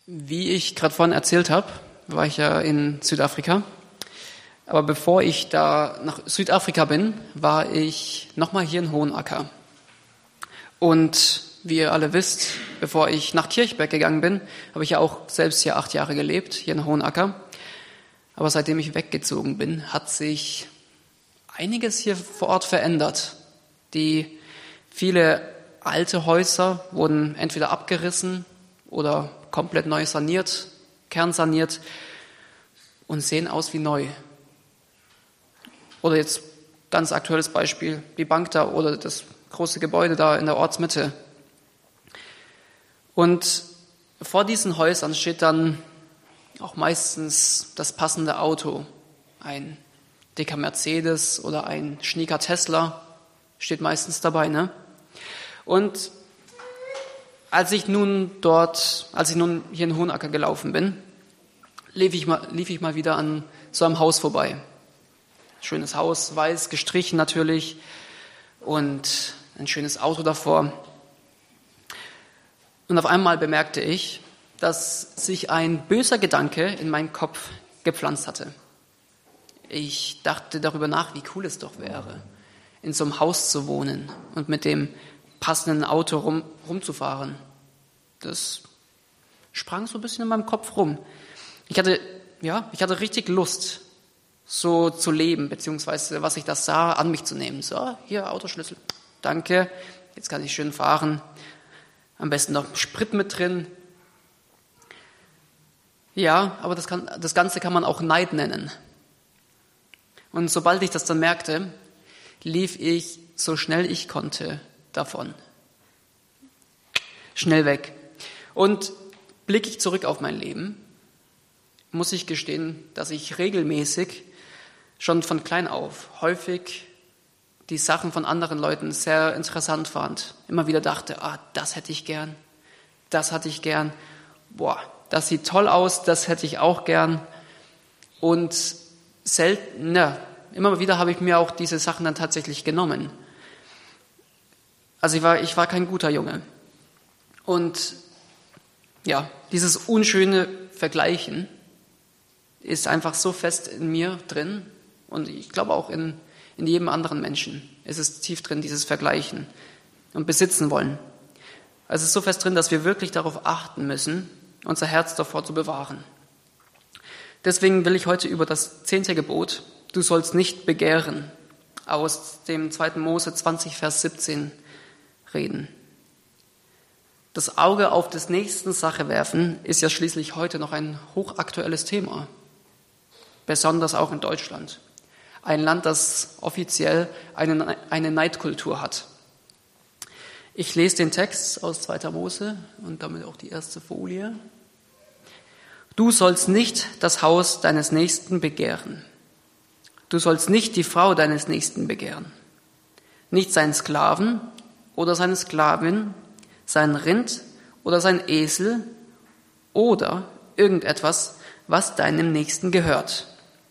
Wie ich gerade vorhin erzählt habe, war ich ja in Südafrika. Aber bevor ich da nach Südafrika bin, war ich nochmal hier in Hohenacker. Und wie ihr alle wisst, bevor ich nach Kirchberg gegangen bin, habe ich ja auch selbst hier 8 Jahre gelebt, hier in Hohenacker. Aber seitdem ich weggezogen bin, hat sich einiges hier vor Ort verändert. Die viele alte Häuser wurden entweder abgerissen oder komplett neu saniert, kernsaniert und sehen aus wie neu. Oder jetzt ganz aktuelles Beispiel, die Bank da oder das große Gebäude da in der Ortsmitte. Und vor diesen Häusern steht dann auch meistens das passende Auto. Ein dicker Mercedes oder ein schnieker Tesla steht meistens dabei, ne? Und als ich nun hier in Hohenacker gelaufen bin, lief ich mal wieder an so einem Haus vorbei. Schönes Haus, weiß, gestrichen natürlich und ein schönes Auto davor. Und auf einmal bemerkte ich, dass sich ein böser Gedanke in meinen Kopf gepflanzt hatte. Ich dachte darüber nach, wie cool es doch wäre, in so einem Haus zu wohnen und mit dem passenden Auto rumzufahren. Das sprang so ein bisschen in meinem Kopf rum. Ich hatte richtig Lust, so zu leben, beziehungsweise, was ich da sah, an mich zu nehmen. So, hier, Autoschlüssel, danke, jetzt kann ich schön fahren. Am besten noch Sprit mit drin. Ja, aber das Ganze kann man auch Neid nennen. Und sobald ich das dann merkte, lief ich so schnell ich konnte davon. Schnell weg. Und blicke ich zurück auf mein Leben, muss ich gestehen, dass ich regelmäßig schon von klein auf häufig die Sachen von anderen Leuten sehr interessant fand. Immer wieder dachte, das hätte ich gern, das hatte ich gern, das sieht toll aus, das hätte ich auch gern. Und immer wieder habe ich mir auch diese Sachen dann tatsächlich genommen. Also ich war kein guter Junge. Und ja, dieses unschöne Vergleichen ist einfach so fest in mir drin und ich glaube auch in jedem anderen Menschen ist es tief drin, dieses Vergleichen und besitzen wollen. Also es ist so fest drin, dass wir wirklich darauf achten müssen, unser Herz davor zu bewahren. Deswegen will ich heute über das 10. Gebot, du sollst nicht begehren, aus dem 2. Mose 20, Vers 17 reden. Das Auge auf des Nächsten Sache werfen ist ja schließlich heute noch ein hochaktuelles Thema, besonders auch in Deutschland. Ein Land, das offiziell eine Neidkultur hat. Ich lese den Text aus 2. Mose und damit auch die erste Folie. Du sollst nicht das Haus deines Nächsten begehren. Du sollst nicht die Frau deines Nächsten begehren. Nicht seinen Sklaven oder seine Sklavin, sein Rind oder sein Esel oder irgendetwas, was deinem Nächsten gehört.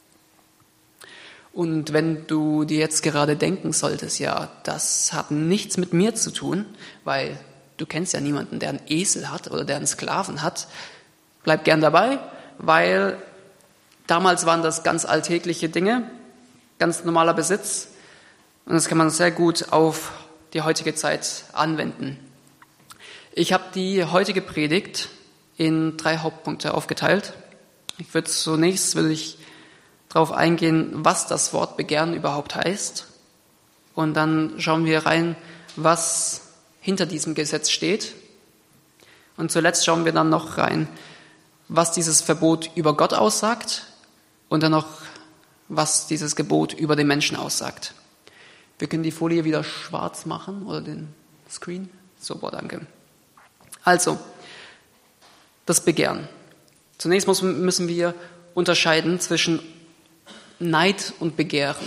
Und wenn du dir jetzt gerade denken solltest, ja, das hat nichts mit mir zu tun, weil du kennst ja niemanden, der einen Esel hat oder der einen Sklaven hat, bleib gern dabei, weil damals waren das ganz alltägliche Dinge, ganz normaler Besitz und das kann man sehr gut auf die heutige Zeit anwenden. Ich habe die heutige Predigt in 3 Hauptpunkte aufgeteilt. Zunächst will ich darauf eingehen, was das Wort Begehren überhaupt heißt. Und dann schauen wir rein, was hinter diesem Gesetz steht. Und zuletzt schauen wir dann noch rein, was dieses Verbot über Gott aussagt und dann noch, was dieses Gebot über den Menschen aussagt. Wir können die Folie wieder schwarz machen oder den Screen. Super, danke. Also, das Begehren. Zunächst müssen wir unterscheiden zwischen Neid und Begehren.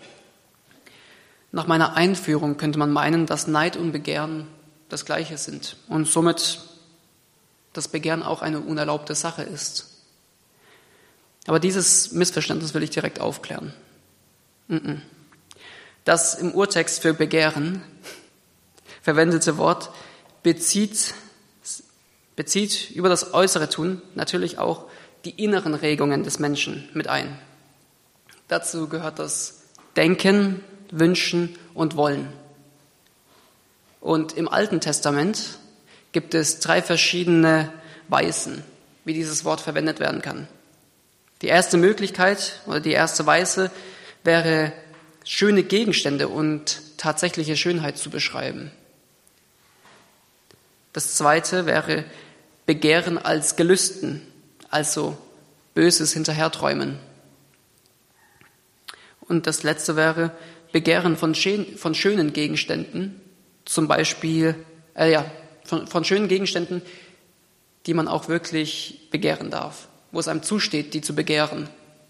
Nach meiner Einführung könnte man meinen, dass Neid und Begehren das Gleiche sind und somit das Begehren auch eine unerlaubte Sache ist. Aber dieses Missverständnis will ich direkt aufklären. Das im Urtext für Begehren verwendete Wort bezieht bezieht über das äußere Tun natürlich auch die inneren Regungen des Menschen mit ein. Dazu gehört das Denken, Wünschen und Wollen. Und im Alten Testament gibt es 3 verschiedene Weisen, wie dieses Wort verwendet werden kann. Die erste Möglichkeit oder die erste Weise wäre, schöne Gegenstände und tatsächliche Schönheit zu beschreiben. Das zweite wäre Begehren als Gelüsten, also Böses hinterherträumen. Und das letzte wäre Begehren von schönen Gegenständen, zum Beispiel, von schönen Gegenständen, die man auch wirklich begehren darf, wo es einem zusteht, die zu begehren.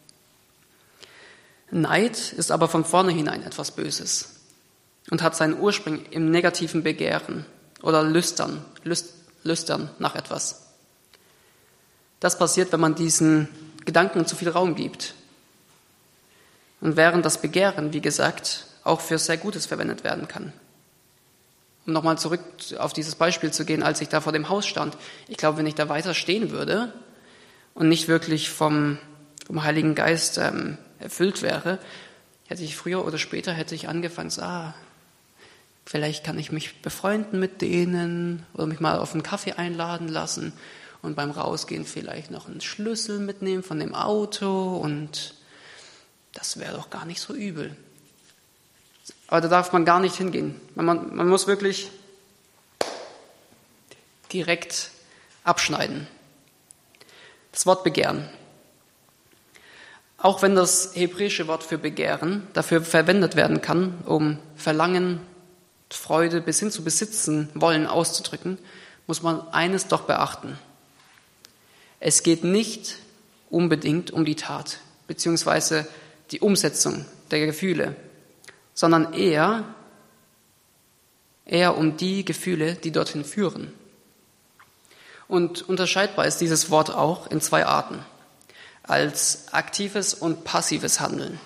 Neid ist aber von vornherein etwas Böses und hat seinen Ursprung im negativen Begehren oder Lüstern nach etwas. Das passiert, wenn man diesen Gedanken zu viel Raum gibt. Und während das Begehren, wie gesagt, auch für sehr Gutes verwendet werden kann. Um nochmal zurück auf dieses Beispiel zu gehen, als ich da vor dem Haus stand. Ich glaube, wenn ich da weiter stehen würde und nicht wirklich vom Heiligen Geist erfüllt wäre, hätte ich früher oder später angefangen, vielleicht kann ich mich befreunden mit denen oder mich mal auf einen Kaffee einladen lassen und beim Rausgehen vielleicht noch einen Schlüssel mitnehmen von dem Auto und das wäre doch gar nicht so übel. Aber da darf man gar nicht hingehen. Man muss wirklich direkt abschneiden. Das Wort Begehren. Auch wenn das hebräische Wort für Begehren dafür verwendet werden kann, um Verlangen, Freude bis hin zu besitzen wollen auszudrücken, muss man eines doch beachten. Es geht nicht unbedingt um die Tat beziehungsweise die Umsetzung der Gefühle, sondern eher um die Gefühle, die dorthin führen. Und unterscheidbar ist dieses Wort auch in 2 Arten, als aktives und passives Handeln.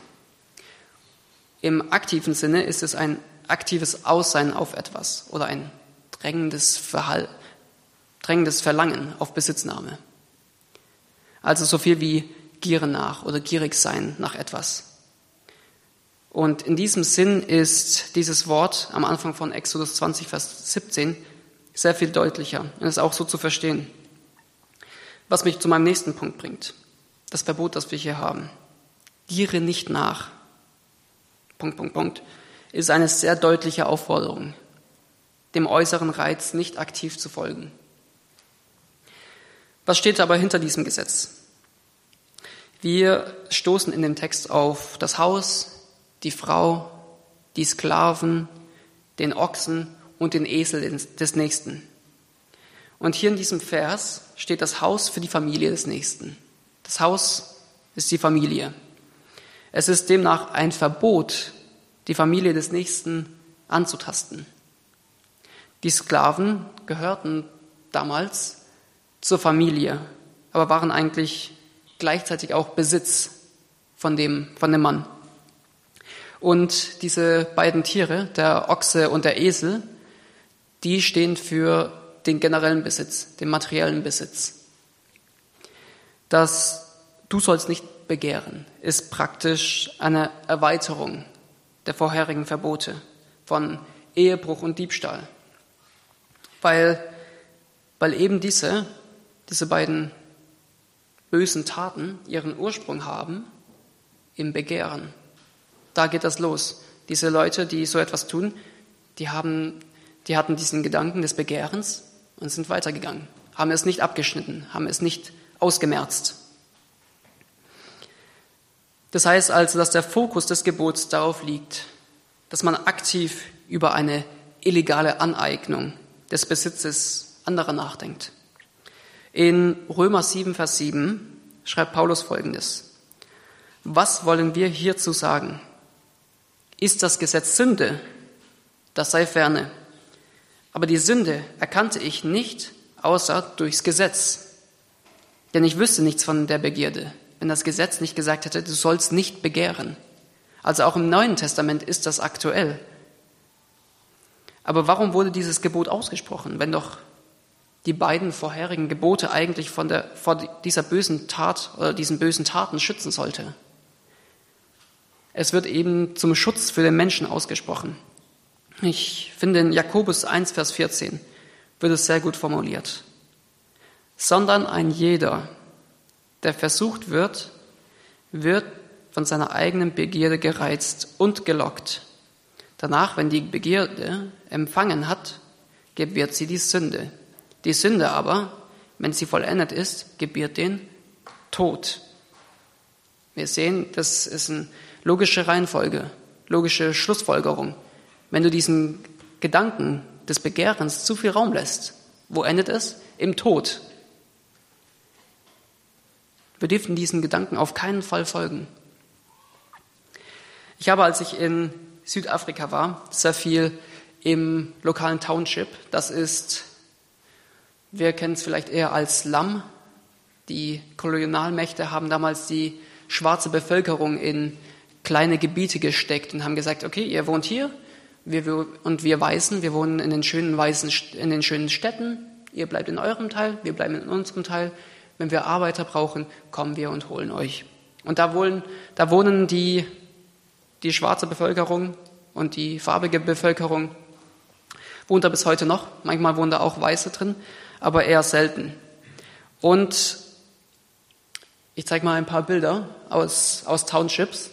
Im aktiven Sinne ist es ein aktives Aussein auf etwas oder ein drängendes Verlangen auf Besitznahme. Also so viel wie Gieren nach oder gierig sein nach etwas. Und in diesem Sinn ist dieses Wort am Anfang von Exodus 20, Vers 17 sehr viel deutlicher und ist auch so zu verstehen. Was mich zu meinem nächsten Punkt bringt. Das Verbot, das wir hier haben. Giere nicht nach. ... ist eine sehr deutliche Aufforderung, dem äußeren Reiz nicht aktiv zu folgen. Was steht aber hinter diesem Gesetz? Wir stoßen in dem Text auf das Haus, die Frau, die Sklaven, den Ochsen und den Esel des Nächsten. Und hier in diesem Vers steht das Haus für die Familie des Nächsten. Das Haus ist die Familie. Es ist demnach ein Verbot, die Familie des Nächsten anzutasten. Die Sklaven gehörten damals zur Familie, aber waren eigentlich gleichzeitig auch Besitz von dem Mann. Und diese beiden Tiere, der Ochse und der Esel, die stehen für den generellen Besitz, den materiellen Besitz. Das Du sollst nicht begehren ist praktisch eine Erweiterung der vorherigen Verbote von Ehebruch und Diebstahl. Weil eben diese beiden bösen Taten ihren Ursprung haben im Begehren. Da geht das los. Diese Leute, die so etwas tun, die hatten diesen Gedanken des Begehrens und sind weitergegangen, haben es nicht abgeschnitten, haben es nicht ausgemerzt. Das heißt also, dass der Fokus des Gebots darauf liegt, dass man aktiv über eine illegale Aneignung des Besitzes anderer nachdenkt. In Römer 7, Vers 7 schreibt Paulus Folgendes: Was wollen wir hierzu sagen? Ist das Gesetz Sünde? Das sei ferne. Aber die Sünde erkannte ich nicht, außer durchs Gesetz. Denn ich wüsste nichts von der Begierde, wenn das Gesetz nicht gesagt hätte, du sollst nicht begehren. Also auch im Neuen Testament ist das aktuell. Aber warum wurde dieses Gebot ausgesprochen, wenn doch die beiden vorherigen Gebote eigentlich vor dieser bösen Tat oder diesen bösen Taten schützen sollte. Es wird eben zum Schutz für den Menschen ausgesprochen. Ich finde, in Jakobus 1, Vers 14 wird es sehr gut formuliert. Sondern ein jeder, der versucht wird von seiner eigenen Begierde gereizt und gelockt. Danach, wenn die Begierde empfangen hat, gebiert sie die Sünde. Die Sünde aber, wenn sie vollendet ist, gebiert den Tod. Wir sehen, das ist eine logische Reihenfolge, logische Schlussfolgerung. Wenn du diesen Gedanken des Begehrens zu viel Raum lässt, wo endet es? Im Tod. Wir dürfen diesen Gedanken auf keinen Fall folgen. Ich habe, als ich in Südafrika war, sehr viel im lokalen Township. Das ist, wir kennen es vielleicht eher als Slum. Die Kolonialmächte haben damals die schwarze Bevölkerung in kleine Gebiete gesteckt und haben gesagt, okay, ihr wohnt hier und wir Weißen, wir wohnen in den schönen Städten, ihr bleibt in eurem Teil, wir bleiben in unserem Teil. Wenn wir Arbeiter brauchen, kommen wir und holen euch. Und da wohnen die schwarze Bevölkerung und die farbige Bevölkerung wohnt da bis heute noch. Manchmal wohnen da auch Weiße drin, aber eher selten. Und ich zeige mal ein paar Bilder aus Townships.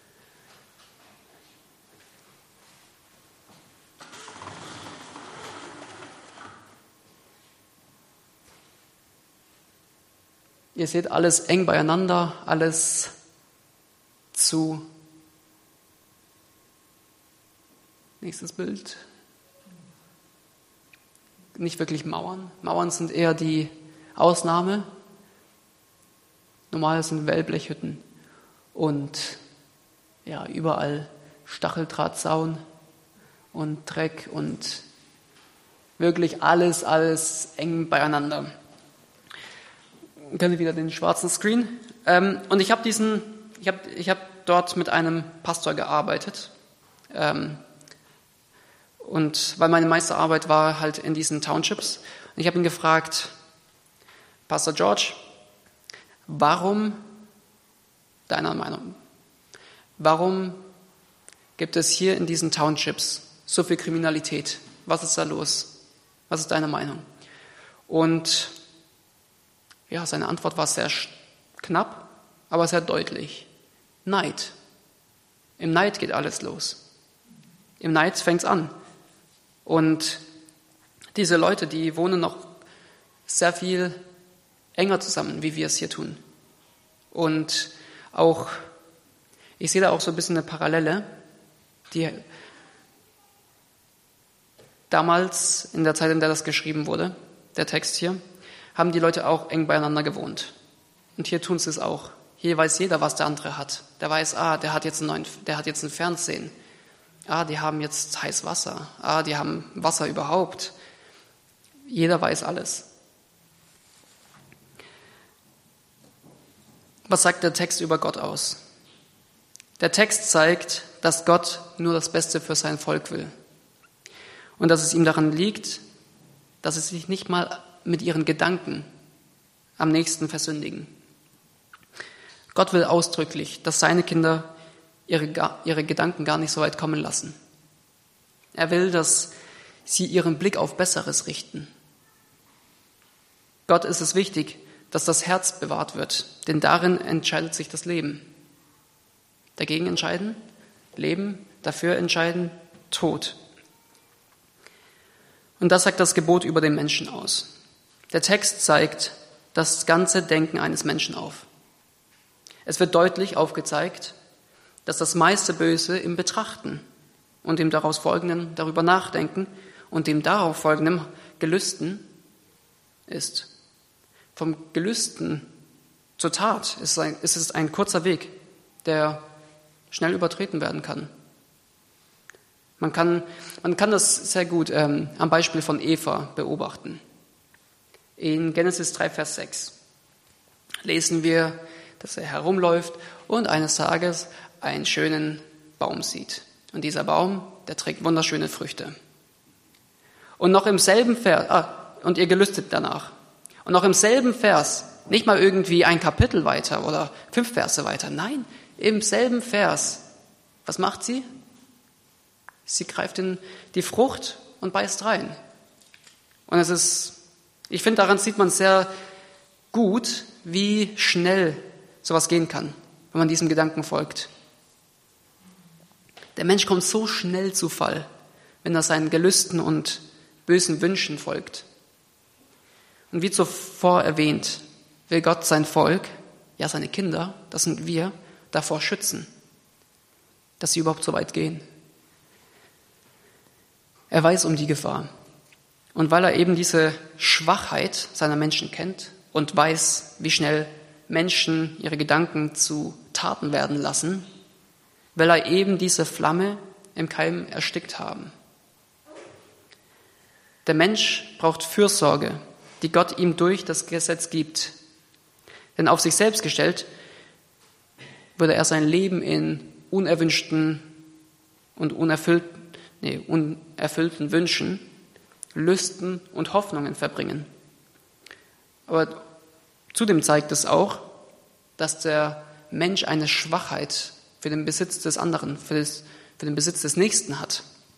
Ihr seht alles eng beieinander, alles zu. Nächstes Bild. Nicht wirklich Mauern. Mauern sind eher die Ausnahme. Normal sind Wellblechhütten und ja, überall Stacheldrahtzaun und Dreck und wirklich alles eng beieinander. Ich kann wieder den schwarzen Screen. Und ich habe dort mit einem Pastor gearbeitet. Und weil meine meiste Arbeit war halt in diesen Townships. Und ich habe ihn gefragt, Pastor George, warum, deiner Meinung, warum gibt es hier in diesen Townships so viel Kriminalität? Was ist da los? Was ist deine Meinung? Und ja, seine Antwort war sehr knapp, aber sehr deutlich. Neid. Im Neid geht alles los. Im Neid fängt es an. Und diese Leute, die wohnen noch sehr viel enger zusammen, wie wir es hier tun. Und auch, ich sehe da auch so ein bisschen eine Parallele, die damals, in der Zeit, in der das geschrieben wurde, der Text hier, haben die Leute auch eng beieinander gewohnt. Und hier tun sie es auch. Hier weiß jeder, was der andere hat. Der weiß, der hat jetzt ein Fernsehen. Die haben jetzt heiß Wasser. Die haben Wasser überhaupt. Jeder weiß alles. Was sagt der Text über Gott aus? Der Text zeigt, dass Gott nur das Beste für sein Volk will. Und dass es ihm daran liegt, dass sie sich nicht mal mit ihren Gedanken am nächsten versündigen. Gott will ausdrücklich, dass seine Kinder ihre Gedanken gar nicht so weit kommen lassen. Er will, dass sie ihren Blick auf Besseres richten. Gott ist es wichtig, dass das Herz bewahrt wird, denn darin entscheidet sich das Leben. Dagegen entscheiden, Leben, dafür entscheiden, Tod. Und das sagt das Gebot über den Menschen aus. Der Text zeigt das ganze Denken eines Menschen auf. Es wird deutlich aufgezeigt, dass das meiste Böse im Betrachten und dem daraus folgenden darüber nachdenken und dem darauf folgenden Gelüsten ist. Vom Gelüsten zur Tat ist es ein kurzer Weg, der schnell übertreten werden kann. Man kann das sehr gut am Beispiel von Eva beobachten. In Genesis 3, Vers 6 lesen wir, dass er herumläuft und eines Tages einen schönen Baum sieht. Und dieser Baum, der trägt wunderschöne Früchte. Und noch im selben Vers, und ihr gelüstet danach. Und noch im selben Vers, nicht mal irgendwie ein Kapitel weiter oder 5 Verse weiter, nein, im selben Vers, was macht sie? Sie greift in die Frucht und beißt rein. Und ich finde, daran sieht man sehr gut, wie schnell sowas gehen kann, wenn man diesem Gedanken folgt. Der Mensch kommt so schnell zu Fall, wenn er seinen Gelüsten und bösen Wünschen folgt. Und wie zuvor erwähnt, will Gott sein Volk, ja seine Kinder, das sind wir, davor schützen, dass sie überhaupt so weit gehen. Er weiß um die Gefahr. Und weil er eben diese Schwachheit seiner Menschen kennt und weiß, wie schnell Menschen ihre Gedanken zu Taten werden lassen, will er eben diese Flamme im Keim erstickt haben. Der Mensch braucht Fürsorge, die Gott ihm durch das Gesetz gibt. Denn auf sich selbst gestellt, würde er sein Leben in unerwünschten und unerfüllten Wünschen, Lüsten und Hoffnungen verbringen. Aber zudem zeigt es auch, dass der Mensch eine Schwachheit für den Besitz des anderen, für den Besitz des Nächsten hat.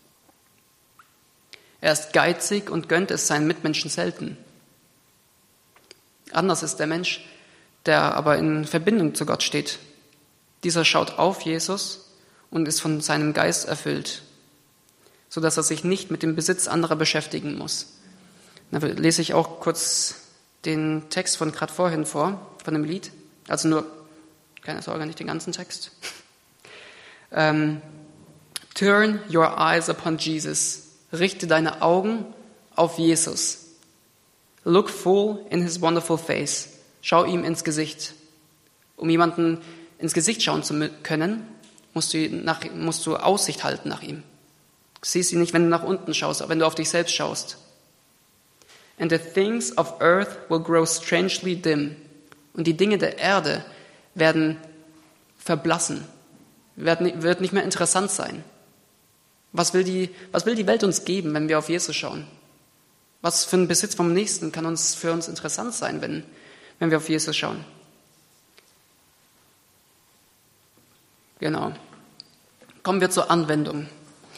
Er ist geizig und gönnt es seinen Mitmenschen selten. Anders ist der Mensch, der aber in Verbindung zu Gott steht. Dieser schaut auf Jesus und ist von seinem Geist erfüllt, sodass er sich nicht mit dem Besitz anderer beschäftigen muss. Da lese ich auch kurz den Text von gerade vorhin vor, von dem Lied. Also nur, keine Sorge, nicht den ganzen Text. Turn your eyes upon Jesus. Richte deine Augen auf Jesus. Look full in his wonderful face. Schau ihm ins Gesicht. Um jemanden ins Gesicht schauen zu können, musst du Aussicht halten nach ihm. Du siehst ihn nicht, wenn du nach unten schaust, aber wenn du auf dich selbst schaust. And the things of earth will grow strangely dim. Und die Dinge der Erde werden verblassen, wird nicht mehr interessant sein. Was will die Welt uns geben, wenn wir auf Jesus schauen? Was für ein Besitz vom Nächsten kann für uns interessant sein, wenn wir auf Jesus schauen? Genau. Kommen wir zur Anwendung.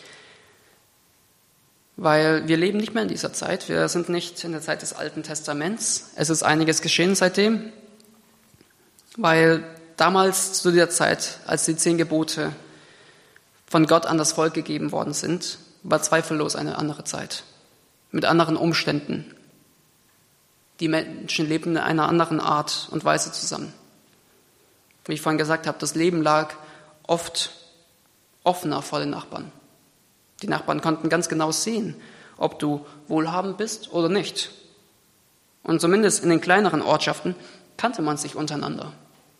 Weil wir leben nicht mehr in dieser Zeit. Wir sind nicht in der Zeit des Alten Testaments. Es ist einiges geschehen seitdem. Weil damals zu der Zeit, als die 10 Gebote von Gott an das Volk gegeben worden sind, war zweifellos eine andere Zeit. Mit anderen Umständen. Die Menschen lebten in einer anderen Art und Weise zusammen. Wie ich vorhin gesagt habe, das Leben lag oft offener vor den Nachbarn. Die Nachbarn konnten ganz genau sehen, ob du wohlhabend bist oder nicht. Und zumindest in den kleineren Ortschaften kannte man sich untereinander.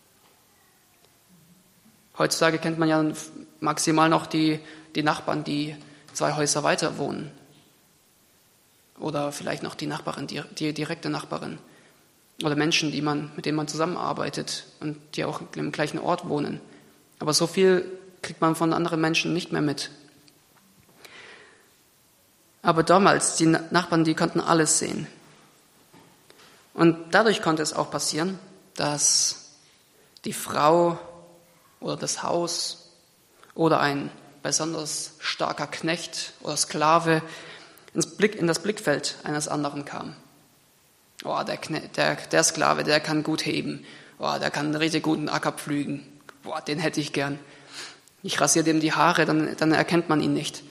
Heutzutage kennt man ja maximal noch die Nachbarn, die 2 Häuser weiter wohnen. Oder vielleicht noch die Nachbarin, die direkte Nachbarin. Oder Menschen, mit denen man zusammenarbeitet und die auch im gleichen Ort wohnen. Aber so viel kriegt man von anderen Menschen nicht mehr mit. Aber damals, die Nachbarn, die konnten alles sehen. Und dadurch konnte es auch passieren, dass die Frau oder das Haus oder ein besonders starker Knecht oder Sklave in das Blickfeld eines anderen kam. Oh, der Sklave, der kann gut heben. Oh, der kann einen richtig guten Acker pflügen. Boah, den hätte ich gern. Ich rasiere dem die Haare, dann erkennt man ihn nicht.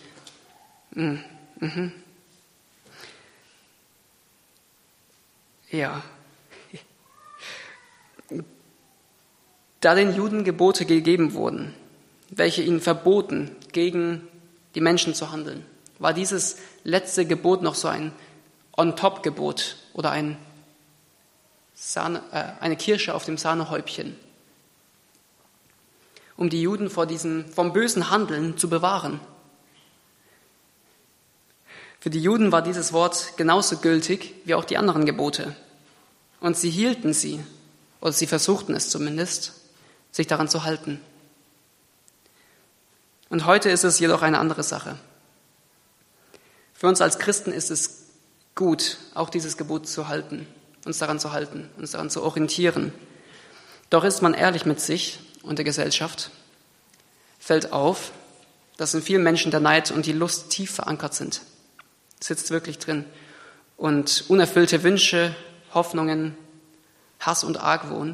Ja. Da den Juden Gebote gegeben wurden, welche ihnen verboten, gegen die Menschen zu handeln, war dieses letzte Gebot noch so ein On-Top-Gebot oder eine Kirsche auf dem Sahnehäubchen, um die Juden vom bösen Handeln zu bewahren. Für die Juden war dieses Wort genauso gültig wie auch die anderen Gebote. Und sie hielten sie, oder sie versuchten es zumindest, sich daran zu halten. Und heute ist es jedoch eine andere Sache. Für uns als Christen ist es gut, auch dieses Gebot zu halten, uns daran zu orientieren. Doch ist man ehrlich mit sich und der Gesellschaft, fällt auf, dass in vielen Menschen der Neid und die Lust tief verankert sind. Sitzt wirklich drin. Und unerfüllte Wünsche, Hoffnungen, Hass und Argwohn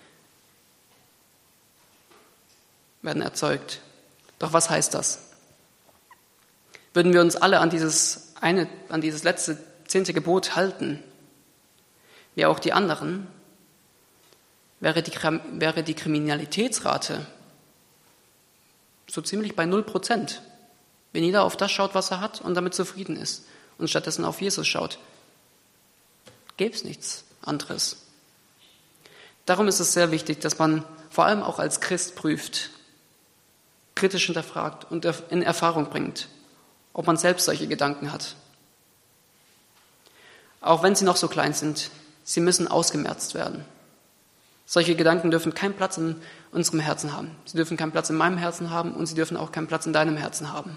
werden erzeugt. Doch was heißt das? Würden wir uns alle an dieses letzte 10. Gebot halten, wie auch die anderen, wäre die Kriminalitätsrate so ziemlich bei 0%, wenn jeder auf das schaut, was er hat und damit zufrieden ist und stattdessen auf Jesus schaut. Gäbe es nichts anderes. Darum ist es sehr wichtig, dass man vor allem auch als Christ prüft, kritisch hinterfragt und in Erfahrung bringt, ob man selbst solche Gedanken hat. Auch wenn sie noch so klein sind, sie müssen ausgemerzt werden. Solche Gedanken dürfen keinen Platz in unserem Herzen haben. Sie dürfen keinen Platz in meinem Herzen haben und sie dürfen auch keinen Platz in deinem Herzen haben.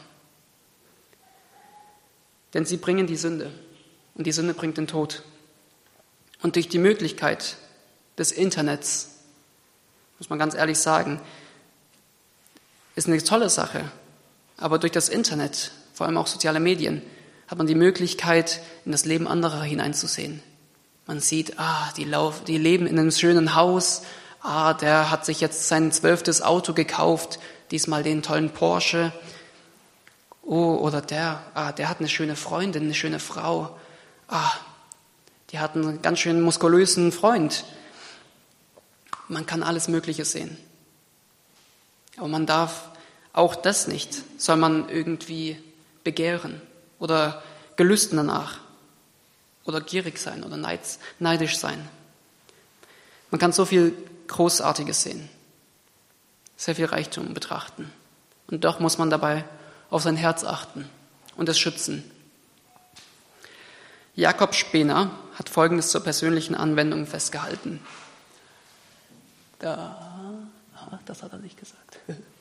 Denn sie bringen die Sünde und die Sünde bringt den Tod. Und durch die Möglichkeit des Internets, muss man ganz ehrlich sagen, ist eine tolle Sache. Aber durch das Internet, vor allem auch soziale Medien, hat man die Möglichkeit, in das Leben anderer hineinzusehen. Man sieht, die leben in einem schönen Haus, der hat sich jetzt sein 12. Auto gekauft, diesmal den tollen Porsche. Oh, oder der hat eine schöne Freundin, eine schöne Frau. Die hat einen ganz schön muskulösen Freund. Man kann alles Mögliche sehen. Aber man darf auch das nicht, soll man irgendwie begehren oder gelüsten danach oder gierig sein oder neidisch sein. Man kann so viel Großartiges sehen, sehr viel Reichtum betrachten. Und doch muss man dabei auf sein Herz achten und es schützen. Jakob Spener hat Folgendes zur persönlichen Anwendung festgehalten. Das hat er nicht gesagt.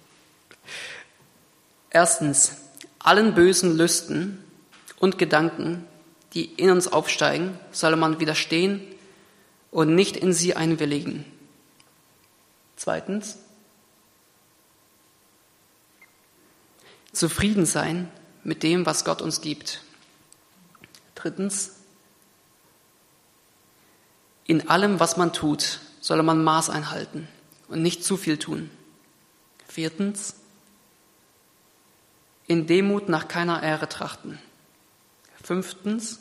Erstens, allen bösen Lüsten und Gedanken, die in uns aufsteigen, solle man widerstehen und nicht in sie einwilligen. Zweitens, zufrieden sein mit dem, was Gott uns gibt. Drittens, in allem, was man tut, solle man Maß einhalten und nicht zu viel tun. Viertens, in Demut nach keiner Ehre trachten. Fünftens,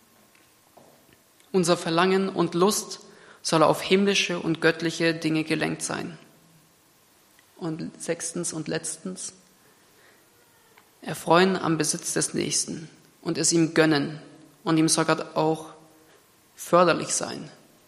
unser Verlangen und Lust soll auf himmlische und göttliche Dinge gelenkt sein. Und sechstens und letztens, erfreuen am Besitz des Nächsten und es ihm gönnen und ihm sogar auch förderlich sein.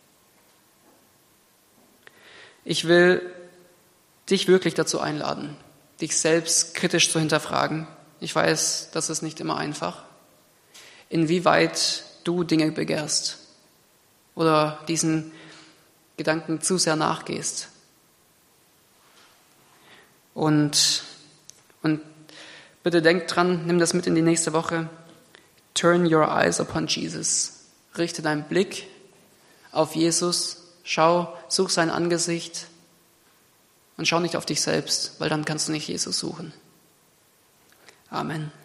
Ich will dich wirklich dazu einladen, dich selbst kritisch zu hinterfragen. Ich weiß, das ist nicht immer einfach. Inwieweit du Dinge begehrst oder diesen Gedanken zu sehr nachgehst. Und bitte denk dran, nimm das mit in die nächste Woche. Turn your eyes upon Jesus. Richte deinen Blick auf Jesus. Such sein Angesicht und schau nicht auf dich selbst, weil dann kannst du nicht Jesus suchen. Amen.